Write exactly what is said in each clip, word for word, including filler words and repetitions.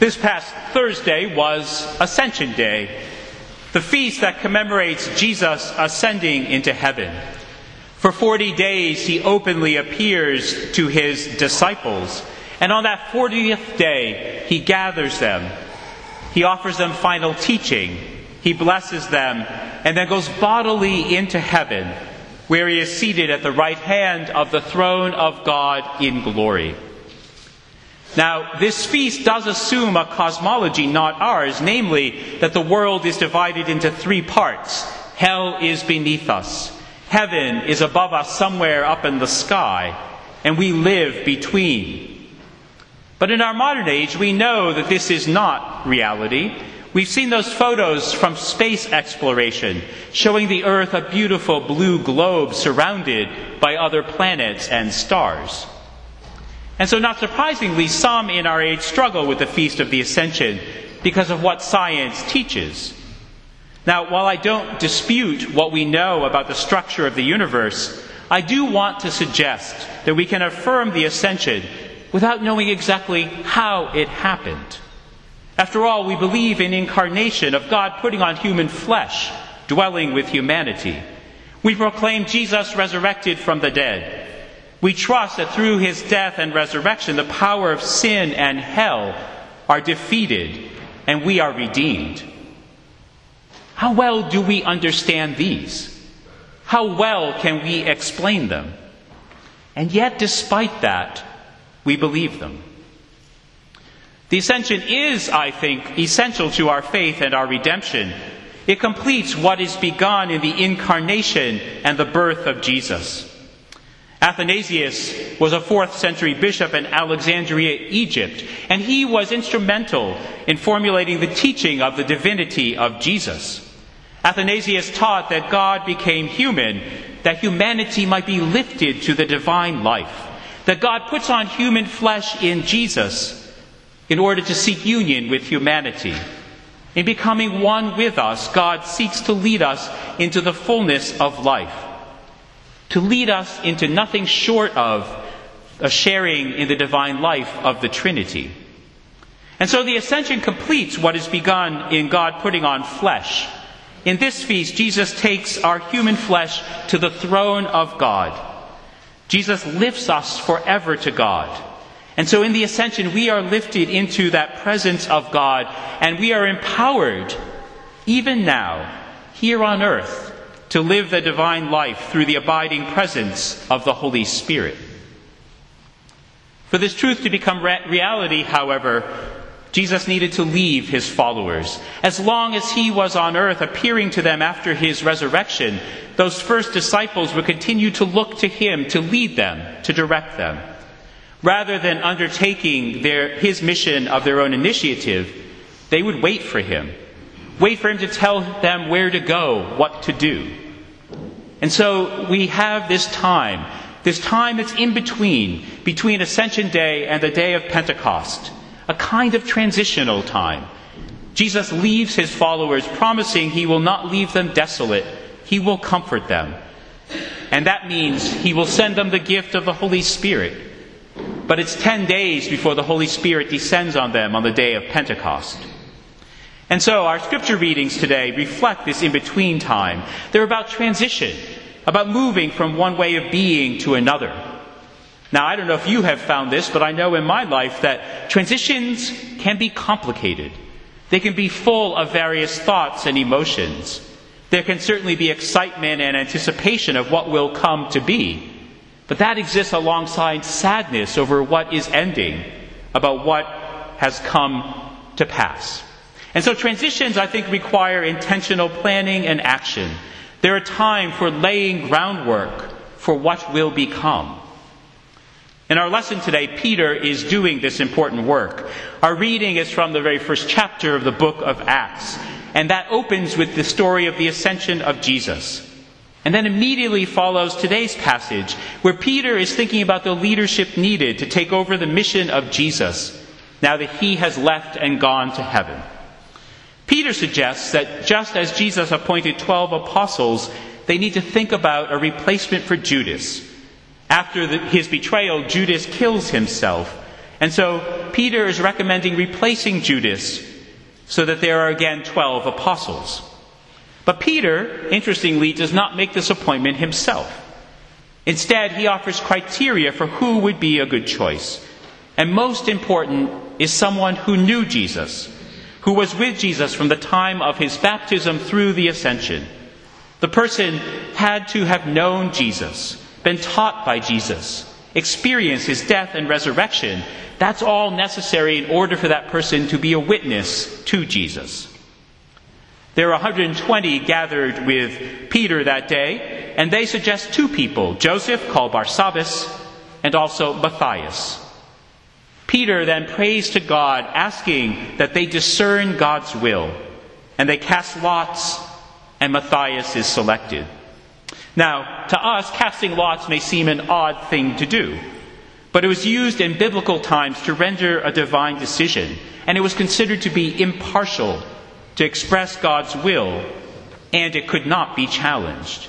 This past Thursday was Ascension Day, the feast that commemorates Jesus ascending into heaven. For forty days he openly appears to his disciples, and on that fortieth day he gathers them. He offers them final teaching, he blesses them, and then goes bodily into heaven, where he is seated at the right hand of the throne of God in glory. Now, this feast does assume a cosmology not ours, namely that the world is divided into three parts. Hell is beneath us. Heaven is above us somewhere up in the sky, and we live between. But in our modern age, we know that this is not reality. We've seen those photos from space exploration showing the Earth a beautiful blue globe surrounded by other planets and stars. And so, not surprisingly, some in our age struggle with the Feast of the Ascension because of what science teaches. Now, while I don't dispute what we know about the structure of the universe, I do want to suggest that we can affirm the Ascension without knowing exactly how it happened. After all, we believe in incarnation, of God putting on human flesh, dwelling with humanity. We proclaim Jesus resurrected from the dead. We trust that through his death and resurrection, the power of sin and hell are defeated and we are redeemed. How well do we understand these? How well can we explain them? And yet, despite that, we believe them. The Ascension is, I think, essential to our faith and our redemption. It completes what is begun in the incarnation and the birth of Jesus. Athanasius was a fourth century bishop in Alexandria, Egypt, and he was instrumental in formulating the teaching of the divinity of Jesus. Athanasius taught that God became human, that humanity might be lifted to the divine life, that God puts on human flesh in Jesus in order to seek union with humanity. In becoming one with us, God seeks to lead us into the fullness of life, to lead us into nothing short of a sharing in the divine life of the Trinity. And so the Ascension completes what is begun in God putting on flesh. In this feast, Jesus takes our human flesh to the throne of God. Jesus lifts us forever to God. And so in the Ascension, we are lifted into that presence of God, and we are empowered, even now, here on earth, to live the divine life through the abiding presence of the Holy Spirit. For this truth to become re- reality, however, Jesus needed to leave his followers. As long as he was on earth, appearing to them after his resurrection, those first disciples would continue to look to him to lead them, to direct them. Rather than undertaking their, his mission of their own initiative, they would wait for him. Wait for him to tell them where to go, what to do. And so we have this time, this time that's in between, between Ascension Day and the day of Pentecost, a kind of transitional time. Jesus leaves his followers, promising he will not leave them desolate. He will comfort them. And that means he will send them the gift of the Holy Spirit. But it's ten days before the Holy Spirit descends on them on the day of Pentecost. And so our scripture readings today reflect this in-between time. They're about transition, about moving from one way of being to another. Now, I don't know if you have found this, but I know in my life that transitions can be complicated. They can be full of various thoughts and emotions. There can certainly be excitement and anticipation of what will come to be. But that exists alongside sadness over what is ending, about what has come to pass. And so transitions, I think, require intentional planning and action. They're a time for laying groundwork for what will become. In our lesson today, Peter is doing this important work. Our reading is from the very first chapter of the book of Acts, and that opens with the story of the ascension of Jesus. And then immediately follows today's passage, where Peter is thinking about the leadership needed to take over the mission of Jesus, now that he has left and gone to heaven. Peter suggests that just as Jesus appointed twelve apostles, they need to think about a replacement for Judas. After the, his betrayal, Judas kills himself, And so Peter is recommending replacing Judas so that there are again twelve apostles. But Peter, interestingly, does not make this appointment himself. Instead, he offers criteria for who would be a good choice. And most important is someone who knew Jesus, who was with Jesus from the time of his baptism through the ascension. The person had to have known Jesus, been taught by Jesus, experienced his death and resurrection. That's all necessary in order for that person to be a witness to Jesus. There were one hundred twenty gathered with Peter that day, and they suggest two people, Joseph, called Barsabbas, and also Matthias. Peter then prays to God, asking that they discern God's will, and they cast lots, and Matthias is selected. Now, to us, casting lots may seem an odd thing to do, but it was used in biblical times to render a divine decision, and it was considered to be impartial, to express God's will, and it could not be challenged.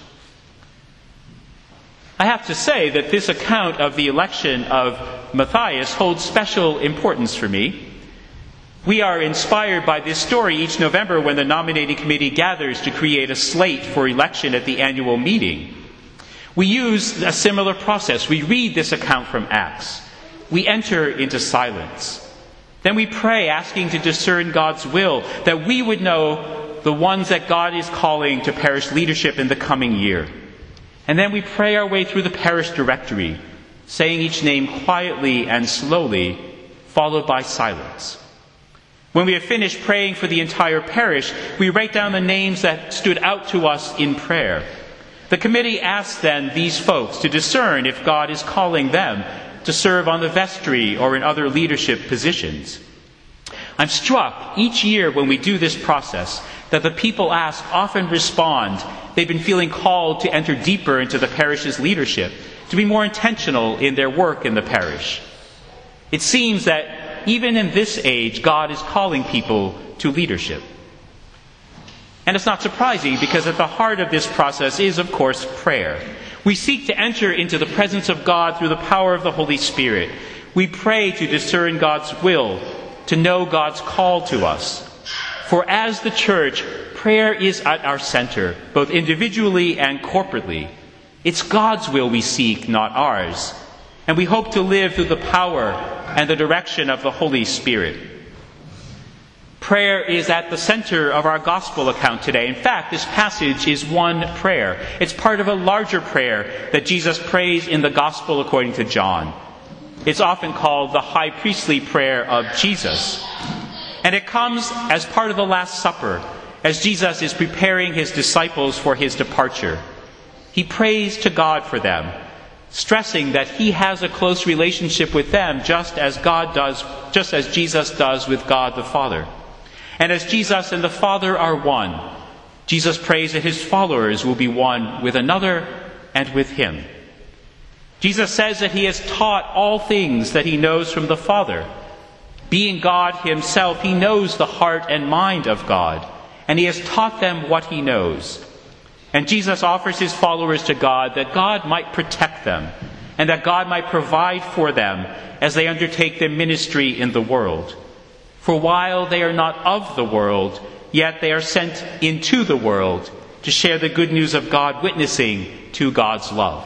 I have to say that this account of the election of Matthias holds special importance for me. We are inspired by this story each November when the nominating committee gathers to create a slate for election at the annual meeting. We use a similar process. We read this account from Acts. We enter into silence. Then we pray, asking to discern God's will, that we would know the ones that God is calling to parish leadership in the coming year. And then we pray our way through the parish directory, saying each name quietly and slowly, followed by silence. When we have finished praying for the entire parish, we write down the names that stood out to us in prayer. The committee asks then these folks to discern if God is calling them to serve on the vestry or in other leadership positions. I'm struck each year when we do this process that the people asked often respond they've been feeling called to enter deeper into the parish's leadership, to be more intentional in their work in the parish. It seems that even in this age, God is calling people to leadership. And it's not surprising, because at the heart of this process is, of course, prayer. We seek to enter into the presence of God through the power of the Holy Spirit. We pray to discern God's will, to know God's call to us. For as the Church, prayer is at our center, both individually and corporately. It's God's will we seek, not ours. And we hope to live through the power and the direction of the Holy Spirit. Prayer is at the center of our gospel account today. In fact, this passage is one prayer. It's part of a larger prayer that Jesus prays in the gospel according to John. It's often called the high priestly prayer of Jesus. And it comes as part of the Last Supper, as Jesus is preparing his disciples for his departure. He prays to God for them, stressing that he has a close relationship with them, just as God does, just as Jesus does with God the Father. And as Jesus and the Father are one, Jesus prays that his followers will be one with another and with him. Jesus says that he has taught all things that he knows from the Father. Being God himself, he knows the heart and mind of God, and he has taught them what he knows. And Jesus offers his followers to God that God might protect them, and that God might provide for them as they undertake their ministry in the world. For while they are not of the world, yet they are sent into the world to share the good news of God, witnessing to God's love.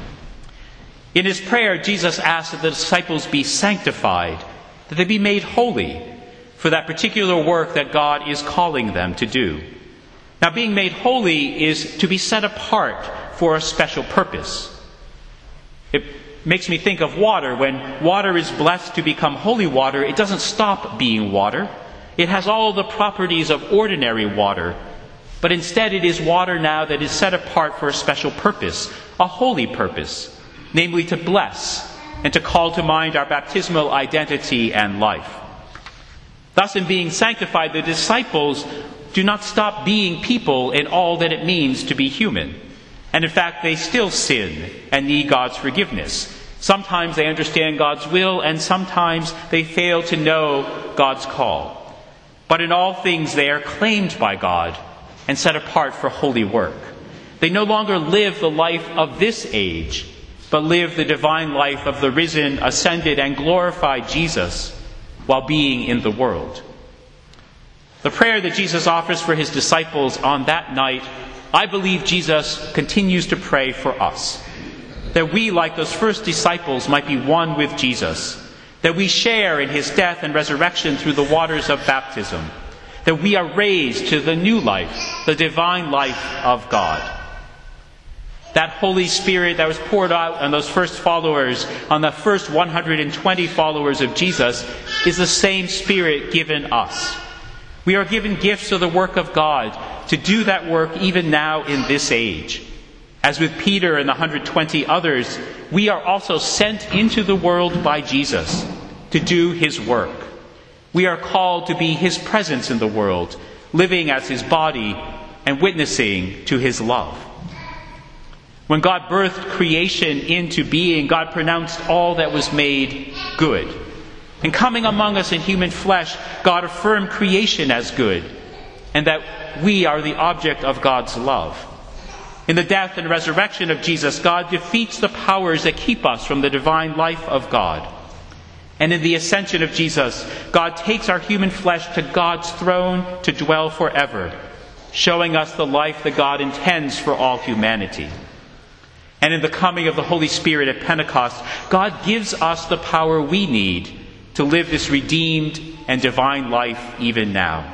In his prayer, Jesus asks that the disciples be sanctified, that they be made holy for that particular work that God is calling them to do. Now, being made holy is to be set apart for a special purpose. It makes me think of water. When water is blessed to become holy water, it doesn't stop being water. It has all the properties of ordinary water, but instead it is water now that is set apart for a special purpose, a holy purpose, namely to bless and to call to mind our baptismal identity and life. Thus, in being sanctified, the disciples do not stop being people in all that it means to be human. And in fact, they still sin and need God's forgiveness. Sometimes they understand God's will, and sometimes they fail to know God's call. But in all things they are claimed by God and set apart for holy work. They no longer live the life of this age, but live the divine life of the risen, ascended, and glorified Jesus while being in the world. The prayer that Jesus offers for his disciples on that night, I believe Jesus continues to pray for us. That we, like those first disciples, might be one with Jesus. That we share in his death and resurrection through the waters of baptism. That we are raised to the new life, the divine life of God. That Holy Spirit that was poured out on those first followers, on the first one hundred twenty followers of Jesus, is the same Spirit given us. We are given gifts of the work of God to do that work even now in this age. As with Peter and the one hundred twenty others, we are also sent into the world by Jesus to do his work. We are called to be his presence in the world, living as his body and witnessing to his love. When God birthed creation into being, God pronounced all that was made good. And coming among us in human flesh, God affirmed creation as good, and that we are the object of God's love. In the death and resurrection of Jesus, God defeats the powers that keep us from the divine life of God. And in the ascension of Jesus, God takes our human flesh to God's throne to dwell forever, showing us the life that God intends for all humanity. And in the coming of the Holy Spirit at Pentecost, God gives us the power we need to live this redeemed and divine life even now.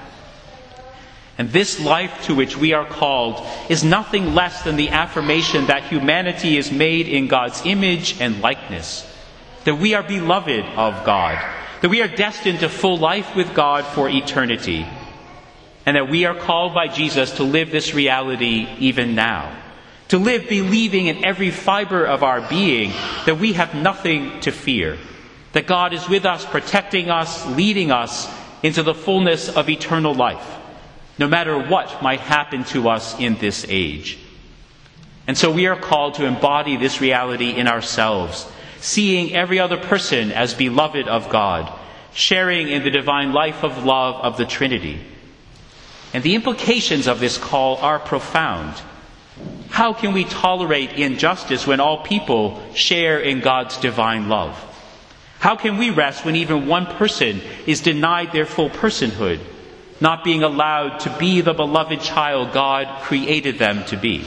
And this life to which we are called is nothing less than the affirmation that humanity is made in God's image and likeness, that we are beloved of God, that we are destined to full life with God for eternity, and that we are called by Jesus to live this reality even now. To live believing in every fiber of our being that we have nothing to fear, that God is with us, protecting us, leading us into the fullness of eternal life, no matter what might happen to us in this age. And so we are called to embody this reality in ourselves, seeing every other person as beloved of God, sharing in the divine life of love of the Trinity. And the implications of this call are profound. How can we tolerate injustice when all people share in God's divine love? How can we rest when even one person is denied their full personhood, not being allowed to be the beloved child God created them to be?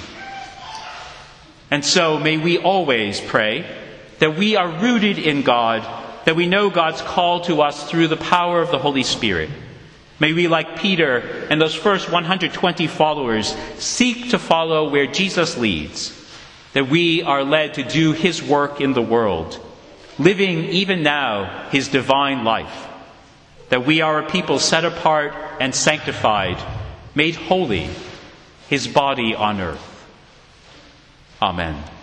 And so may we always pray that we are rooted in God, that we know God's call to us through the power of the Holy Spirit. May we, like Peter and those first one hundred twenty followers, seek to follow where Jesus leads, that we are led to do his work in the world, living even now his divine life, that we are a people set apart and sanctified, made holy, his body on earth. Amen.